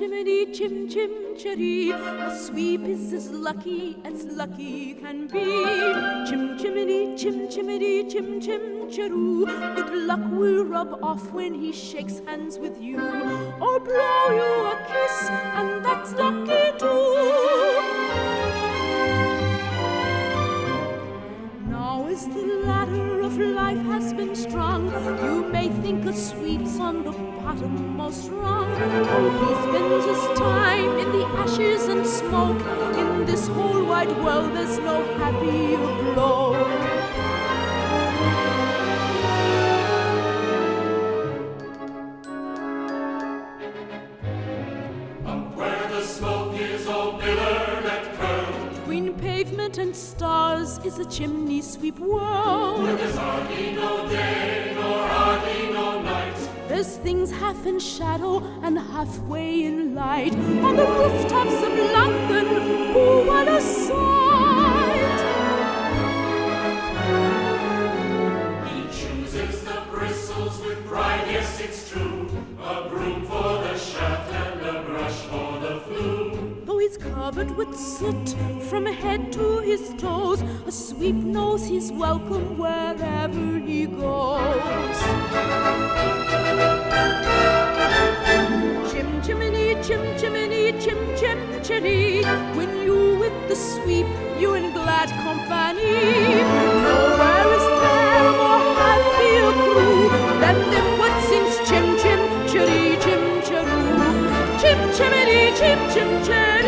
chimney, chim chim chitty. A sweep is as lucky can be. Chim chimney, chim chimney, chim chim chiroo. Good luck will rub off when he shakes hands with you, or blow you a kiss, and that's lucky too. Now as the ladder of life has been strung, you may think a sweep's on the bottommost rung. Oh, he spends his time in the ashes and smoke. In this whole wide world there's no happier blow. Between pavement and stars is a chimney sweep world. Where there's hardly no day, nor hardly no night. There's things half in shadow and halfway in light. On the rooftops of London, oh, what a sight! He chooses the bristles with pride, yes, it's true. A broom for the shaft and a brush for the flue. Though he's covered with soot from head to his toes, a sweep knows he's welcome wherever he goes. Chim chimney, chim chimney, chim chim chitty. When you with the sweep, you in glad company. Nowhere is there a more happier crew than them what sings chim chim chitty, chim chiroo. Chim chimney, chim chim chitty.